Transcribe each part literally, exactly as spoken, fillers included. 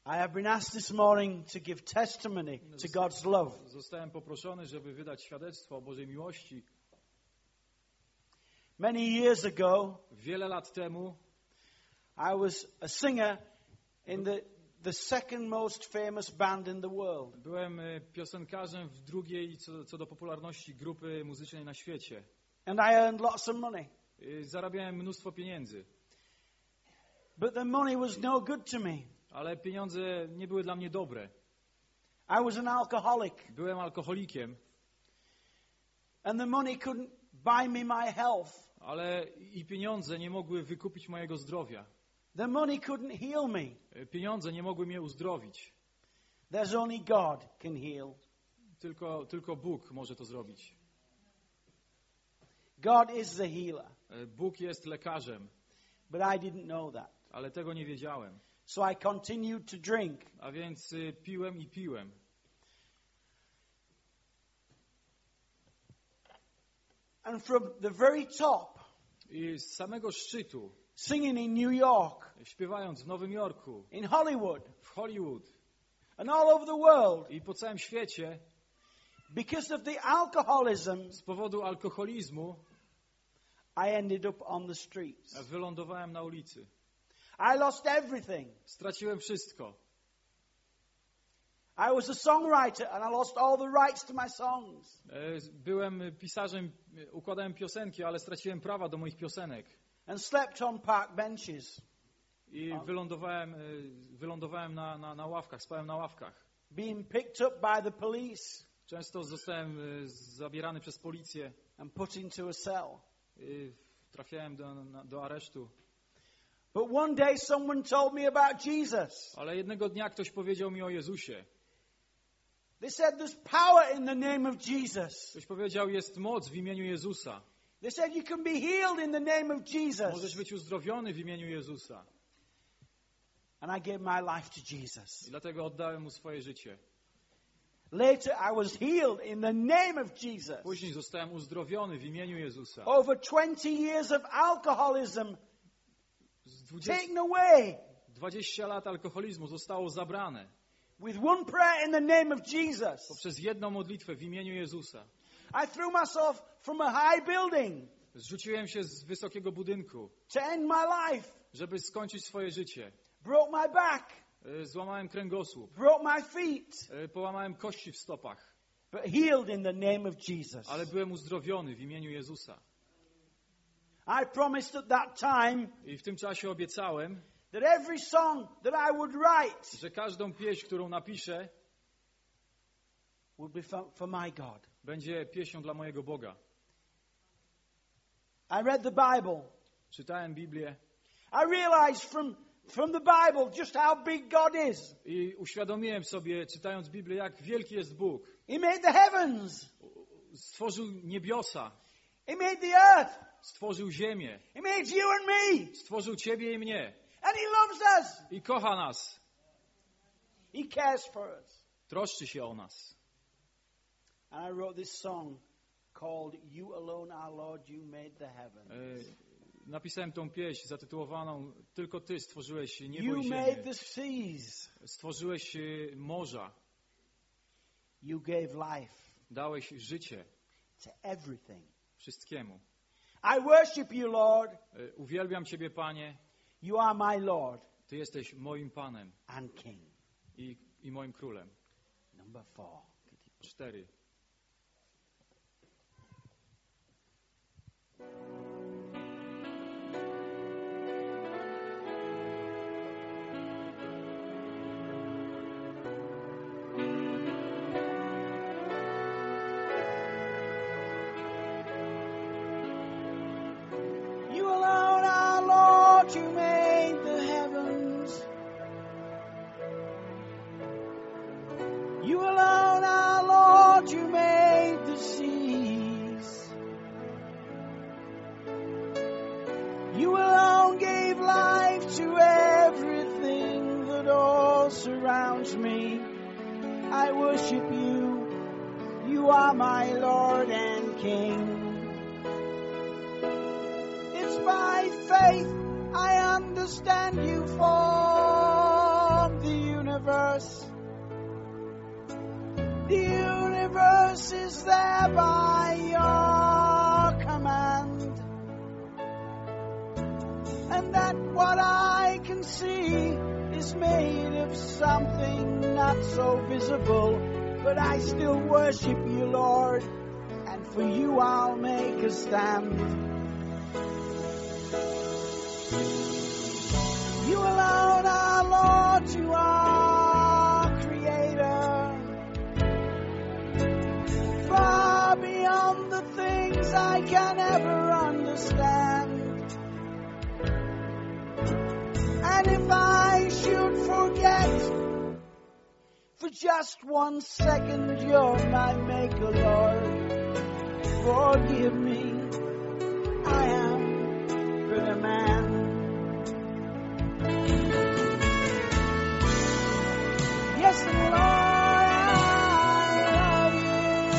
I have been asked this morning to give testimony to God's love. Zostałem poproszony, żeby wydać świadectwo o Bożej miłości. Many years ago, Wiele lat temu I was a singer in the, the second most famous band in the world. byłem e, piosenkarzem w drugiej co, co do popularności grupy muzycznej na świecie. And I earned lots of money. E, Zarabiałem mnóstwo pieniędzy, But the money was no good to me. ale pieniądze nie były dla mnie dobre. I was an alcoholic. Byłem alkoholikiem, And the money couldn't buy me my health. ale i pieniądze nie mogły wykupić mojego zdrowia. The money couldn't heal me. E, Pieniądze nie mogły mnie uzdrowić. There's only God can heal. Tylko, tylko Bóg może to zrobić. God is the healer. E, Bóg jest lekarzem, But I didn't know that. ale tego nie wiedziałem. So I continued to drink. A więc y, piłem i piłem. And from the very top, I z samego szczytu, singing in New York, śpiewając w Nowym Jorku, in Hollywood, w Hollywood and all over the world, i po całym świecie, because of the alcoholism, z powodu alkoholizmu I ended up on the streets. wylądowałem na ulicy. I lost everything. Straciłem wszystko. I was a songwriter and I lost all the rights to my songs. E, Byłem pisarzem, e, układałem piosenki, ale straciłem prawa do moich piosenek. And slept on park benches. I wylądowałem, e, wylądowałem na, na, na ławkach, spałem na ławkach. Being picked up by the police Często zostałem e, zabierany przez policję. and put into a cell. E, Trafiałem do, na, do aresztu. But one day someone told me about Jesus. Ale jednego dnia ktoś powiedział mi o Jezusie. They said there's power in the name of Jesus. Ktoś powiedział, jest moc w imieniu Jezusa. They said you can be healed in the name of Możesz Jesus. być uzdrowiony w imieniu Jezusa. And I gave my life to Jesus. I dlatego oddałem mu swoje życie. Later I was healed in the name of Jesus. Później zostałem uzdrowiony w imieniu Jezusa. Over twenty years of alcoholism Z dwudziestu, taken away dwadzieścia lat alkoholizmu zostało zabrane with one prayer in the name of Jesus. poprzez jedną modlitwę w imieniu Jezusa. I threw myself from a high building Zrzuciłem się z wysokiego budynku, to end my life. żeby skończyć swoje życie. Broke my back, E, Złamałem kręgosłup, broke my feet, e, połamałem kości w stopach, but healed in the name of Jesus. ale byłem uzdrowiony w imieniu Jezusa. I promised at that time I w tym czasie obiecałem, that every song that I would write że każdą pieśń, którą napiszę, would be for, for my God. będzie pieśnią dla mojego Boga. I read the Bible. Czytałem Biblię I realized from, from the Bible just how big God is. i uświadomiłem sobie, czytając Biblię, jak wielki jest Bóg. He made the heavens. Stworzył niebiosa, He made the earth. stworzył ziemię, He made you and me. stworzył ciebie i mnie And He loves us. i kocha nas, He cares for us. troszczy się o nas. And I wrote this song called You Alone Our Lord, You Made the Heavens. E, Napisałem tą pieśń zatytułowaną Tylko Ty stworzyłeś niebo You i made ziemię, the seas. stworzyłeś e, morza, You gave life dałeś życie to everything. wszystkiemu. I worship you, Lord. E, Uwielbiam Ciebie, Panie, You are my Lord Ty jesteś moim Panem and King. i, i moim Królem. Number four. Cztery. You alone, our Lord, you made the heavens. You alone, our Lord, you made the seas. You alone gave life to everything that all surrounds me. I worship you. You are my Lord and King. It's by faith I understand you formed the universe. universe. The universe is there by your command. And that what I can see is made of something not so visible. But I still worship you, Lord, and for you I'll make a stand. You alone are Lord, you are Creator. Far beyond the things I can ever understand. And if I should forget for just one second, you're my maker, Lord. Forgive me, I am but a man. Yes, Lord, I love you.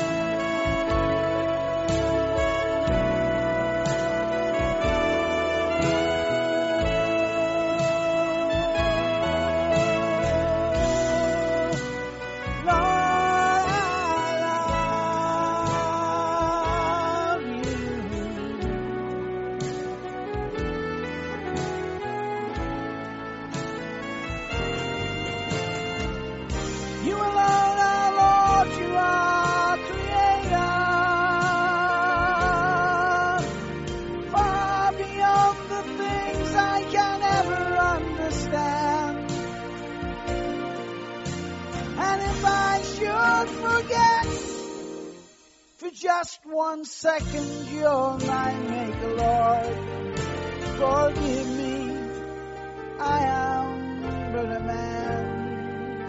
Just one second, you're my maker, Lord. Forgive me, I am but a man.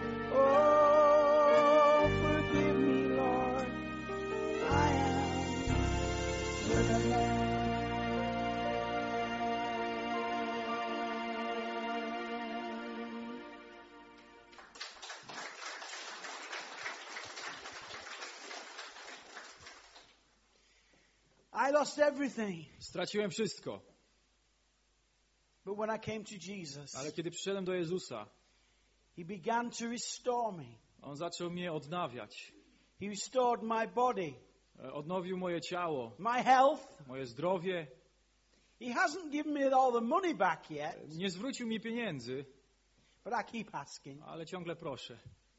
Oh, forgive me, Lord, I am but a man. I lost everything. Straciłem wszystko. But when I came to Jesus, Ale kiedy przyszedłem do Jezusa, He began to restore me. On zaczął mnie odnawiać. He restored my body, Odnowił moje ciało, my health. moje zdrowie. He hasn't given me all the money back yet, Nie zwrócił mi pieniędzy, but I keep asking. ale ciągle proszę.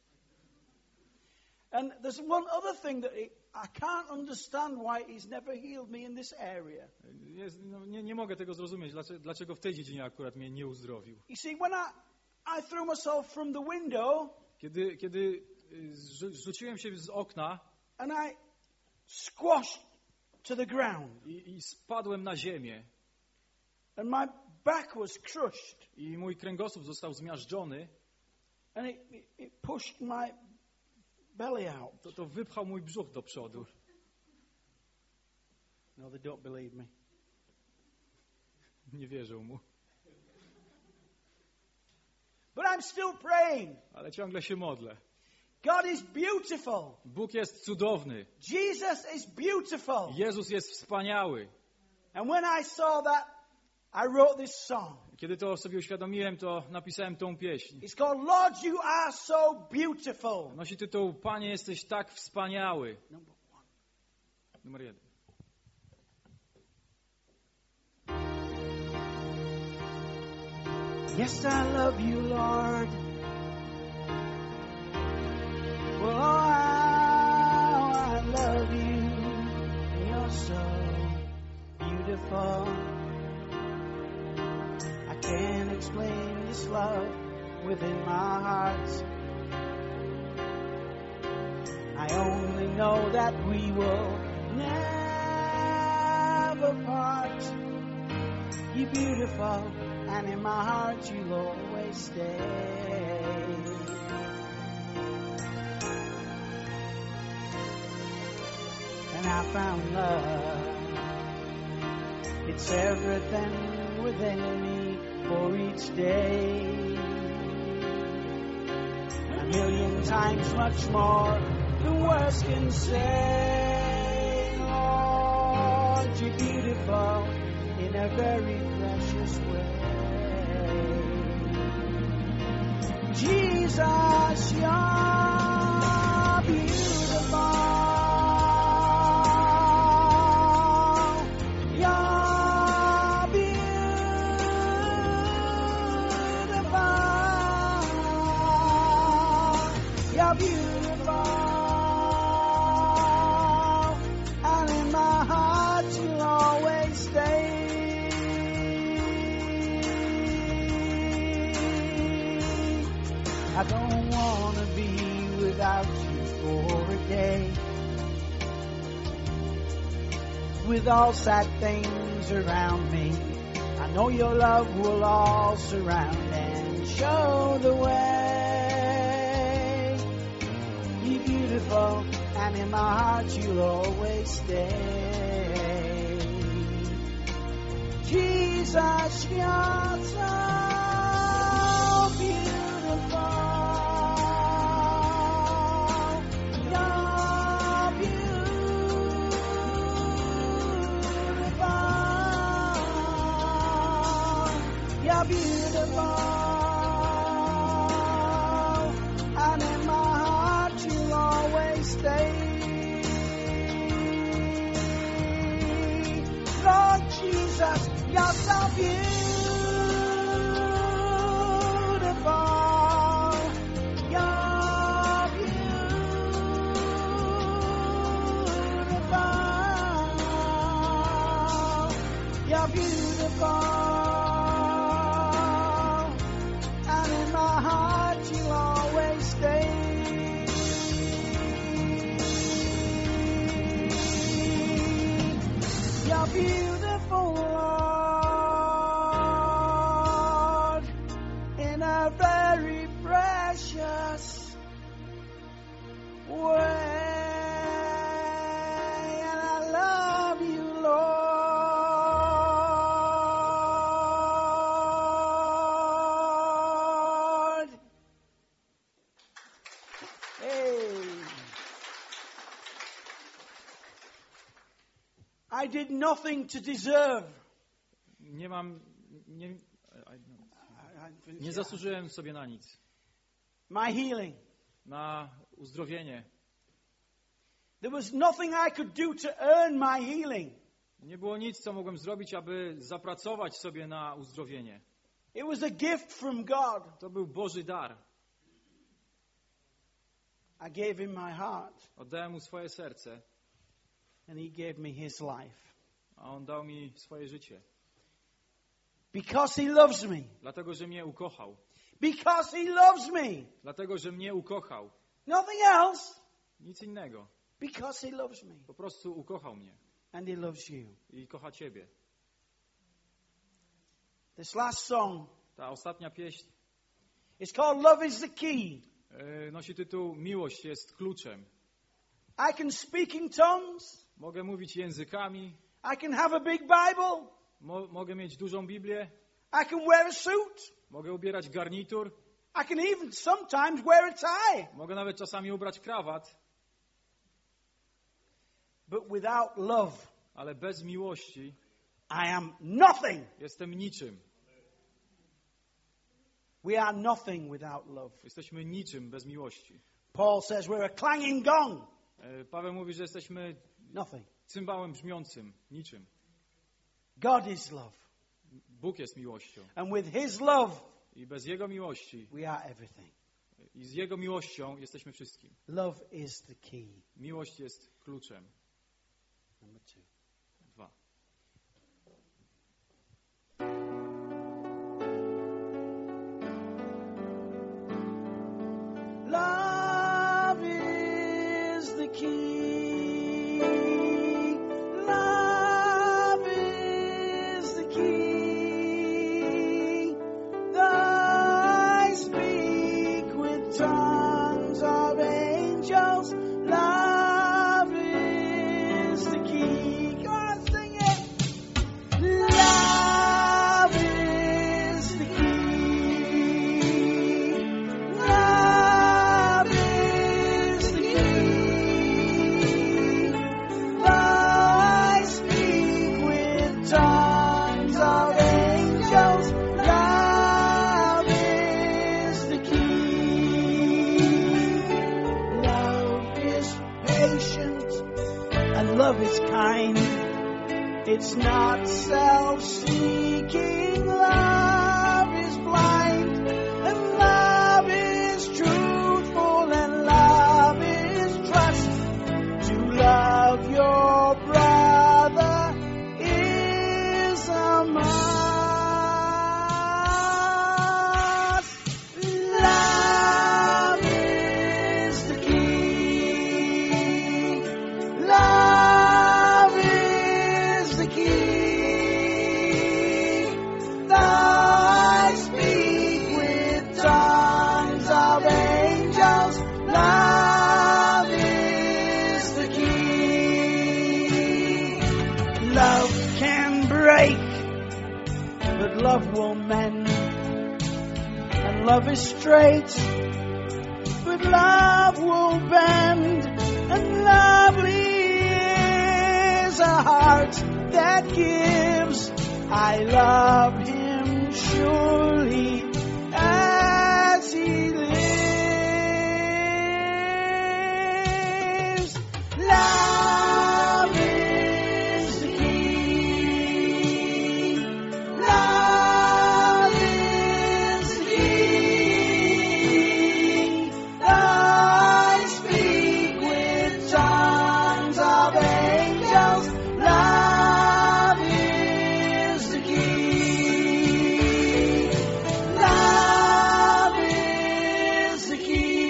And there's one other thing that he, I can't understand why He's never healed me in this area. Jest, no, nie, nie mogę tego zrozumieć, dlaczego, dlaczego w tej dziedzinie akurat mnie nie uzdrowił. You see, when I, I threw myself from the window, Kiedy, kiedy zrzu- rzuciłem się z okna and I squashed to the ground, i, i spadłem na ziemię and my back was crushed, i mój kręgosłup został zmiażdżony, and it, it, it pushed my belly out. to, to wypchał mój brzuch do przodu. No, they don't believe me. Nie wierzył mu. But I'm still praying. Ale ciągle się modlę. God is beautiful. Bóg jest cudowny. Jesus is beautiful. Jezus jest wspaniały. And when I saw that, I wrote this song. Kiedy to sobie uświadomiłem, to napisałem tą pieśń. It's called Lord, You Are So Beautiful. Nosi tytuł Panie, jesteś tak wspaniały. Number one. Numer jeden. Yes, I love you, Lord. Well, oh, how I love you. You're so beautiful. I can't explain this love within my heart. I only know that we will never part. You're beautiful, and in my heart you'll always stay. And I found love. It's everything within me for each day. A million times much more than words can say. Lord, you're beautiful in a very precious way. Jesus. Jesus, you're beautiful. You're beautiful. You're beautiful. And in my heart you'll always stay. I don't want to be without you for a day. With all sad things around me, I know your love will all surround and show the way. You're beautiful, and in my heart you'll always stay. Jesus, you're so beautiful. You're beautiful. You're beautiful. And in my heart you'll always stay. Lord Jesus, you're so beautiful. You're beautiful. You're beautiful. And in my heart you'll always stay. You're beautiful, Lord, in a very precious way. And I love you, Lord. Hey. I did nothing to deserve. Nie mam... Nie, nie zasłużyłem sobie na nic. My healing. Na uzdrowienie. There was nothing I could do to earn my healing. Nie było nic, co mogłem zrobić, aby zapracować sobie na uzdrowienie. It was a gift from God. To był Boży dar. I gave him my heart, Oddałem mu swoje serce, and he gave me his life. a on dał mi swoje życie. Because he loves me. Dlatego, że mnie ukochał. Because he loves me. Dlatego, że mnie ukochał. Nothing else. Nic innego. Because he loves me. Po prostu ukochał mnie. And he loves you. I kocha ciebie. This last song Ta ostatnia pieśń is called Love is the Key. yy, nosi tytuł Miłość jest kluczem. I can speak in tongues. Mogę mówić językami. I can have a big Bible. Mo- mogę mieć dużą Biblię. I can wear a suit. Mogę ubierać garnitur. I can even sometimes wear a tie. Mogę nawet czasami ubrać krawat. But without love, Ale bez miłości I am nothing. jestem niczym. We are nothing without love. Jesteśmy niczym bez miłości. Paul says we're a clanging gong. Yy, Paweł mówi, że jesteśmy Nothing. cymbałem brzmiącym. Niczym. God is love. Bóg jest miłością. And with his love, I bez Jego miłości we are everything. i z Jego miłością jesteśmy wszystkim. Love is the key. Miłość jest kluczem. Number two. Dwa. Love is the key. Love is the key. Though I speak with tongues of angels, love is the key. love is kind. It's not self-seeking. Love is blind. And love is truthful. And love is trust. To love your brother is a must. Love is the key. Love is the key. Though I speak with tongues of angels, love is the key. Love can break, but love will mend. And love is straight, but love will bend. And lovely is a heart that gives. I love him surely as he lives. Love is the key. Love is the key. Though I speak with tongues of angels, love is the key. Love is the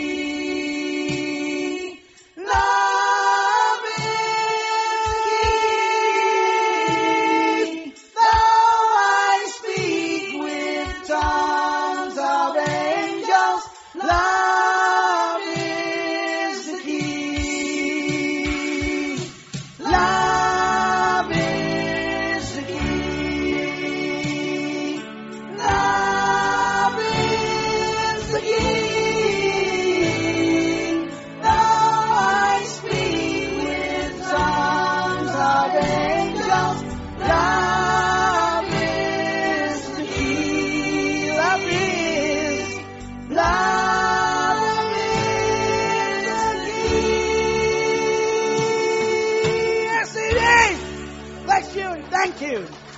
key. Love is the key. Though I speak with tongues of angels, love is the key. Love is the key. Love is the key. Though I speak with tongues of angels, love is the key. Love is, love is the key. Yes, it is. Bless you and thank you.